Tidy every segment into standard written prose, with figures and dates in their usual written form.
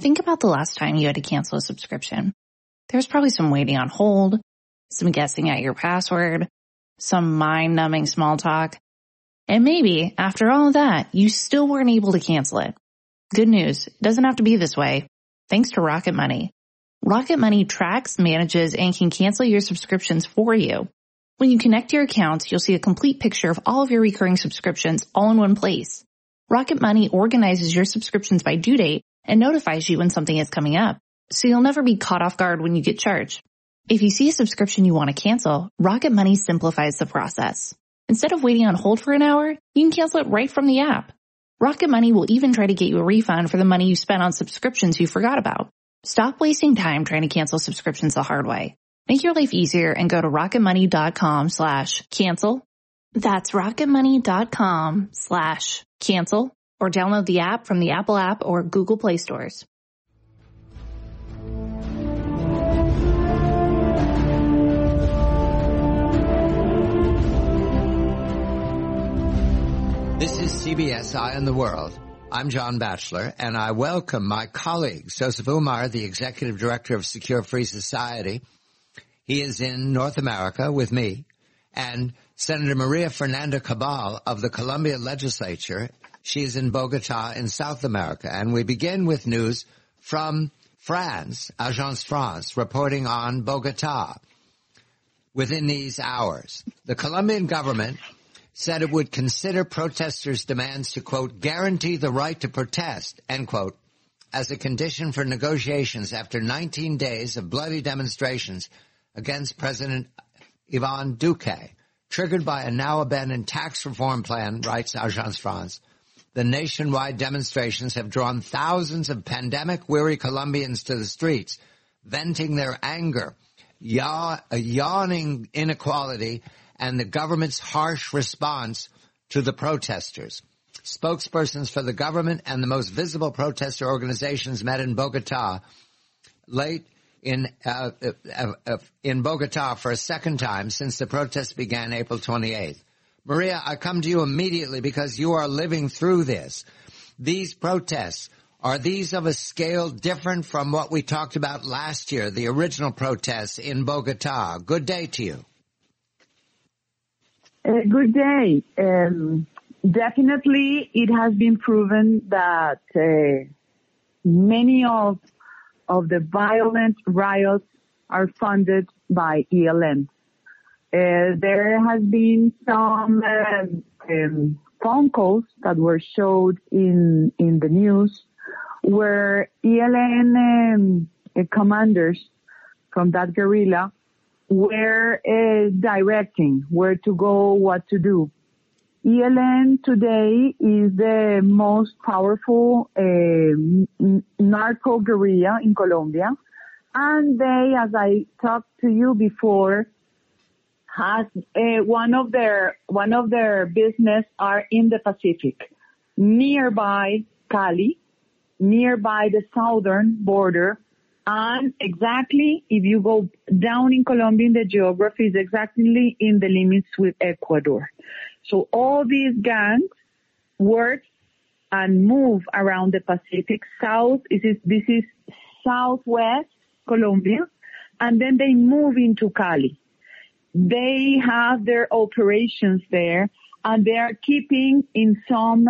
Think about the last time you had to cancel a subscription. There's probably some waiting on hold, some guessing at your password, some mind-numbing small talk. And maybe, after all of that, you still weren't able to cancel it. Good news, it doesn't have to be this way. Thanks to Rocket Money. Rocket Money tracks, manages, and can cancel your subscriptions for you. When you connect your accounts, you'll see a complete picture of all of your recurring subscriptions all in one place. Rocket Money organizes your subscriptions by due date and notifies you when something is coming up, so you'll never be caught off guard when you get charged. If you see a subscription you want to cancel, Rocket Money simplifies the process. Instead of waiting on hold for an hour, you can cancel it right from the app. Rocket Money will even try to get you a refund for the money you spent on subscriptions you forgot about. Stop wasting time trying to cancel subscriptions the hard way. Make your life easier and go to rocketmoney.com/cancel. That's rocketmoney.com/cancel, or download the app from the Apple app or Google Play stores. This is CBS Eye on the World. I'm John Batchelor, and I welcome my colleague, Joseph Umar, the Executive Director of Secure Free Society. He is in North America with me, and Senator Maria Fernanda Cabal of the Colombia Legislature. She is in Bogota in South America. And we begin with news from France, Agence France, reporting on Bogota. Within these hours, the Colombian government said it would consider protesters' demands to, quote, guarantee the right to protest, end quote, as a condition for negotiations after 19 days of bloody demonstrations against President Ivan Duque, triggered by a now-abandoned tax reform plan, writes Agence France. The nationwide demonstrations have drawn thousands of pandemic-weary Colombians to the streets, venting their anger, a yawning inequality, and the government's harsh response to the protesters. Spokespersons for the government and the most visible protester organizations met in Bogota late in Bogota for a second time since the protests began April 28th. Maria, I come to you immediately because you are living through this. These protests, are these of a scale different from what we talked about last year, the original protests in Bogota? Good day to you. Good day. Definitely, it has been proven that many of the violent riots are funded by ELN. There has been some phone calls that were showed in the news where ELN commanders from that guerrilla were directing where to go, what to do. ELN today is the most powerful narco guerrilla in Colombia, and they, as I talked to you before, has one of their business are in the Pacific, nearby Cali, nearby the southern border. And exactly, if you go down in Colombia in the geography, is exactly in the limits with Ecuador. So all these gangs work and move around the Pacific. This is southwest Colombia, and then they move into Cali. They have their operations there, and they are keeping in some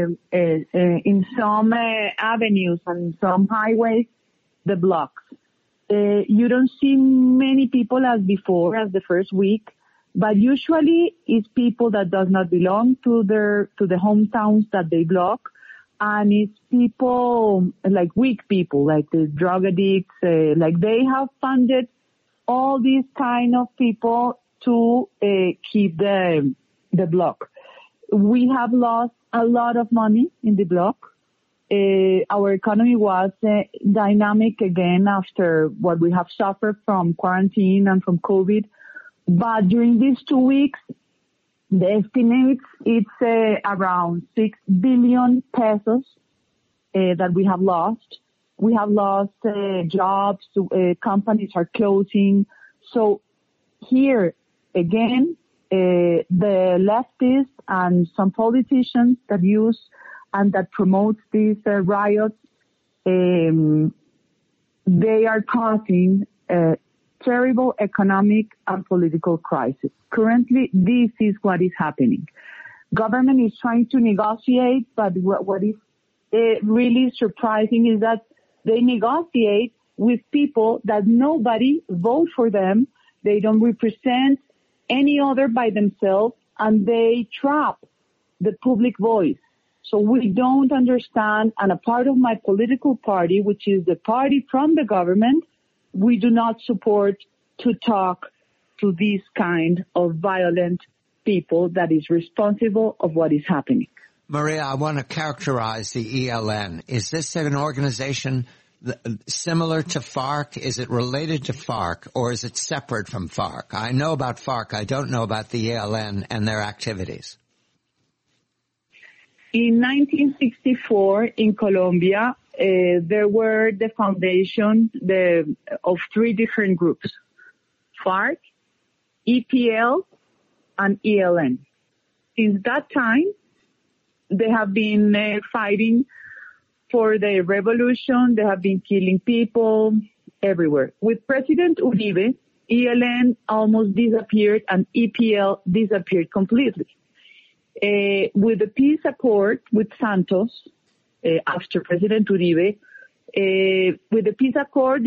avenues and some highways the blocks. You don't see many people as before, as the first week, but usually it's people that does not belong to the hometowns that they block, and it's people like weak people, like the drug addicts, like they have funded all these kind of people to keep the block. We have lost a lot of money in the block. Our economy was dynamic again after what we have suffered from quarantine and from COVID. But during these 2 weeks, the estimates it's around 6 billion pesos that we have lost. We have lost jobs. Companies are closing. So here again, the leftists and some politicians that use and that promotes these riots they are causing a terrible economic and political crisis. Currently, this is what is happening. Government is trying to negotiate, but what is really surprising is that they negotiate with people that nobody vote for them. They don't represent any other by themselves, and they trap the public voice. So we don't understand, and a part of my political party, which is the party from the government, we do not support to talk to these kind of violent people that is responsible of what is happening. Maria, I want to characterize the ELN. Is this an organization similar to FARC? Is it related to FARC, or is it separate from FARC? I know about FARC. I don't know about the ELN and their activities. In 1964, in Colombia, there were the foundation of three different groups: FARC, EPL, and ELN. Since that time, they have been fighting for the revolution. They have been killing people everywhere. With President Uribe, ELN almost disappeared and EPL disappeared completely. With the peace accord with Santos, after President Uribe, with the peace accord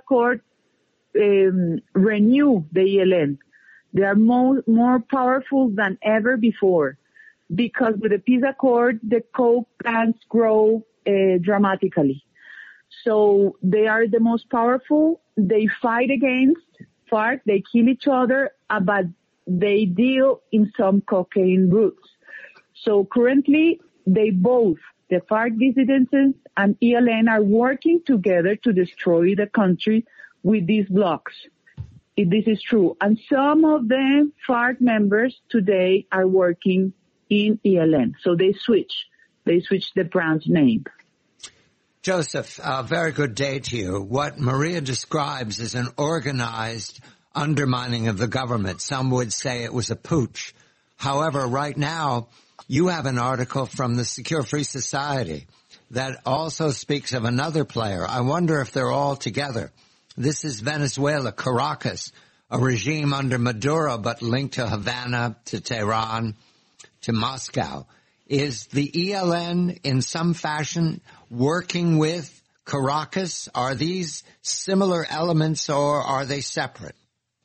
renewed the ELN. They are more powerful than ever before, because with the peace accord, the coke plants grow dramatically. So they are the most powerful. They fight against FARC. They kill each other, but they deal in some cocaine routes. So currently, they both, the FARC dissidents and ELN, are working together to destroy the country with these blocks. This is true. And some of the FARC members today are working in ELN. So they switch the brand name. Joseph, a very good day to you. What Maria describes is an organized undermining of the government. Some would say it was a putsch. However, right now, you have an article from the Secure Free Society that also speaks of another player. I wonder if they're all together. This is Venezuela, Caracas, a regime under Maduro, but linked to Havana, to Tehran, to Moscow. Is the ELN in some fashion working with Caracas? Are these similar elements, or are they separate?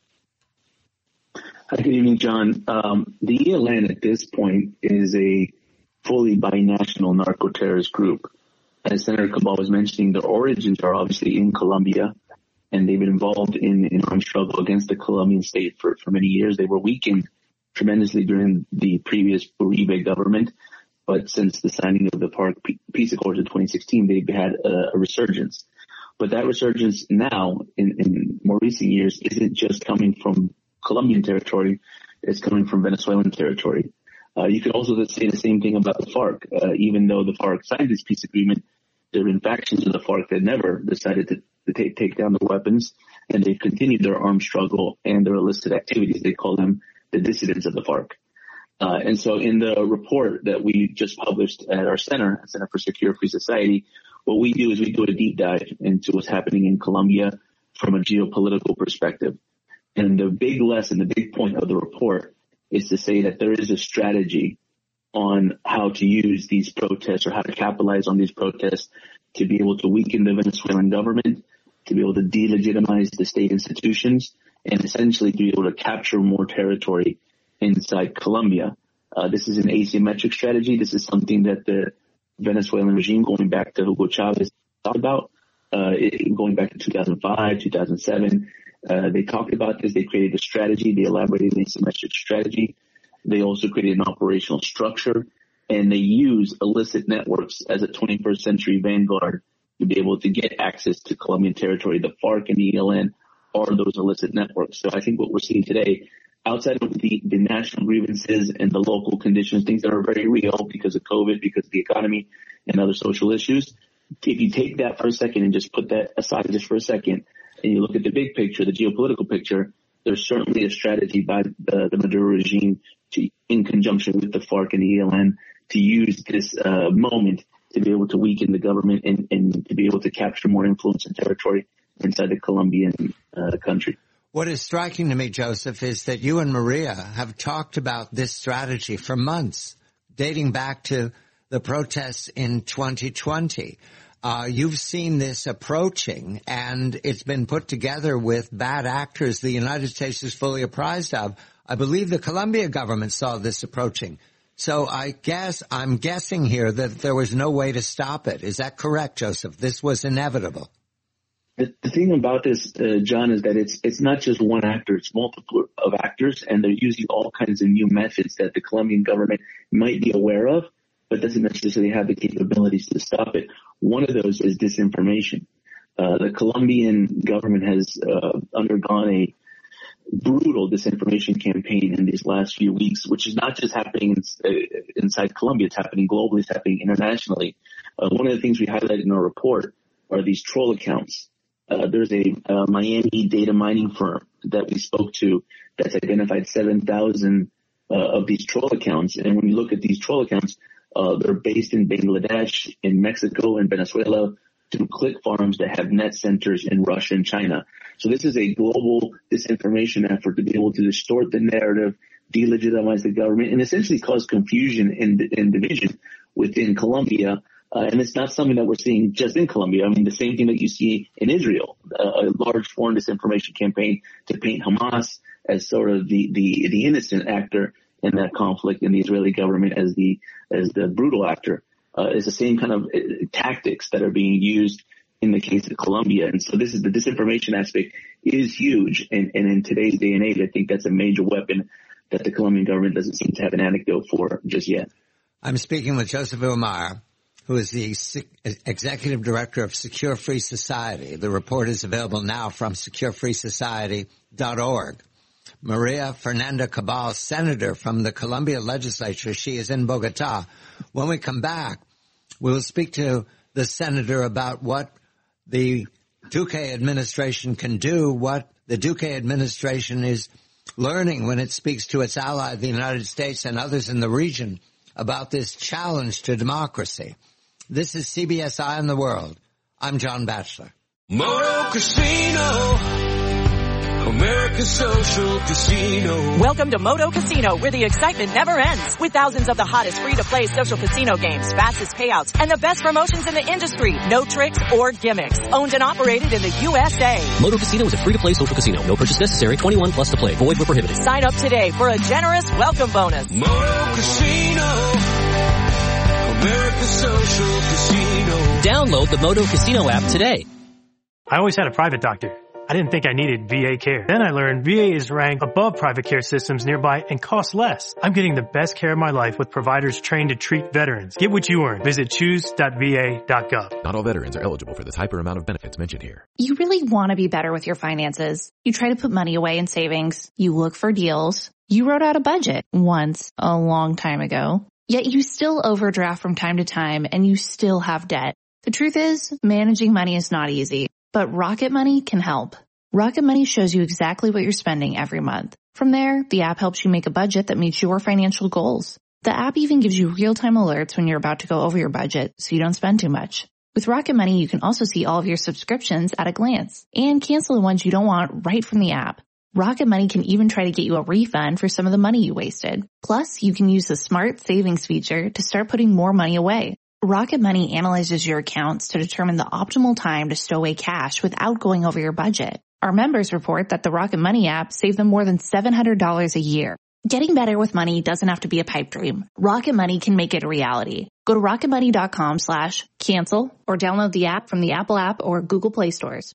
Hi, good evening, John. The ELN at this point is a fully binational narco-terrorist group. As Senator Cabal was mentioning, their origins are obviously in Colombia, and they've been involved in armed struggle against the Colombian state for many years. They were weakened tremendously during the previous Uribe government, but since the signing of the FARC peace accords in 2016, they've had a resurgence. But that resurgence now, in more recent years, isn't just coming from Colombian territory, it's coming from Venezuelan territory. You could also say the same thing about the FARC. Even though the FARC signed this peace agreement, there have been factions of the FARC that never decided to take down the weapons, and they've continued their armed struggle and their illicit activities. They call them the dissidents of the FARC. And so in the report that we just published at our Center for Secure Free Society, what we do is we do a deep dive into what's happening in Colombia from a geopolitical perspective. And the big lesson, the big point of the report is to say that there is a strategy on how to use these protests, or how to capitalize on these protests to be able to weaken the Venezuelan government, to be able to delegitimize the state institutions, and essentially to be able to capture more territory inside Colombia. This is an asymmetric strategy. This is something that the Venezuelan regime, going back to Hugo Chavez, talked about, going back to 2005, 2007. They talked about this. They created a strategy. They elaborated an asymmetric strategy. They also created an operational structure, and they use illicit networks as a 21st century vanguard to be able to get access to Colombian territory. The FARC and the ELN are those illicit networks. So I think what we're seeing today, outside of the national grievances and the local conditions, things that are very real because of COVID, because of the economy and other social issues, if you take that for a second and just put that aside just for a second, and you look at the big picture, the geopolitical picture, there's certainly a strategy by the Maduro regime to, in conjunction with the FARC and the ELN, to use this moment to to be able to weaken the government and to be able to capture more influence and territory inside the Colombian country. What is striking to me, Joseph, is that you and Maria have talked about this strategy for months, dating back to the protests in 2020. You've seen this approaching, and it's been put together with bad actors the United States is fully apprised of. I believe the Colombia government saw this approaching. So I'm guessing here that there was no way to stop it. Is that correct, Joseph? This was inevitable. The thing about this, John, is that it's not just one actor, it's multiple of actors, and they're using all kinds of new methods that the Colombian government might be aware of, but doesn't necessarily have the capabilities to stop it. One of those is disinformation. The Colombian government has undergone a brutal disinformation campaign in these last few weeks, which is not just happening inside Colombia, it's happening globally, it's happening internationally. One of the things we highlighted in our report are these troll accounts. There's a Miami data mining firm that we spoke to that's identified 7,000 of these troll accounts. And when you look at these troll accounts, they're based in Bangladesh, in Mexico, and Venezuela, through click farms that have net centers in Russia and China. So this is a global disinformation effort to be able to distort the narrative, delegitimize the government, and essentially cause confusion and division within Colombia. And it's not something that we're seeing just in Colombia. I mean, the same thing that you see in Israel, a large foreign disinformation campaign to paint Hamas as sort of the innocent actor in that conflict, and the Israeli government as the brutal actor. It's the same kind of tactics that are being used in the case of Colombia. And so the disinformation aspect is huge. And in today's day and age, I think that's a major weapon that the Colombian government doesn't seem to have an antidote for just yet. I'm speaking with Joseph Umar, who is the Executive Director of Secure Free Society. The report is available now from securefreesociety.org. Maria Fernanda Cabal, Senator from the Colombia Legislature. She is in Bogota. When we come back, we'll speak to the Senator about what the Duque administration can do, what the Duque administration is learning when it speaks to its ally, the United States, and others in the region about this challenge to democracy. This is CBS Eye on the World. I'm John Batchelor. Moto Casino. America's social casino. Welcome to Moto Casino, where the excitement never ends. With thousands of the hottest free-to-play social casino games, fastest payouts, and the best promotions in the industry. No tricks or gimmicks. Owned and operated in the USA. Moto Casino is a free-to-play social casino. No purchase necessary. 21 plus to play. Void where prohibited. Sign up today for a generous welcome bonus. Moto Casino. America's social casino. Download the Moto Casino app today. I always had a private doctor. I didn't think I needed VA care. Then I learned VA is ranked above private care systems nearby and costs less. I'm getting the best care of my life with providers trained to treat veterans. Get what you earn. Visit choose.va.gov. Not all veterans are eligible for this hyper amount of benefits mentioned here. You really want to be better with your finances. You try to put money away in savings. You look for deals. You wrote out a budget once a long time ago. Yet you still overdraft from time to time and you still have debt. The truth is, managing money is not easy. But Rocket Money can help. Rocket Money shows you exactly what you're spending every month. From there, the app helps you make a budget that meets your financial goals. The app even gives you real-time alerts when you're about to go over your budget so you don't spend too much. With Rocket Money, you can also see all of your subscriptions at a glance and cancel the ones you don't want right from the app. Rocket Money can even try to get you a refund for some of the money you wasted. Plus, you can use the Smart Savings feature to start putting more money away. Rocket Money analyzes your accounts to determine the optimal time to stow away cash without going over your budget. Our members report that the Rocket Money app saved them more than $700 a year. Getting better with money doesn't have to be a pipe dream. Rocket Money can make it a reality. Go to rocketmoney.com/cancel or download the app from the Apple app or Google Play stores.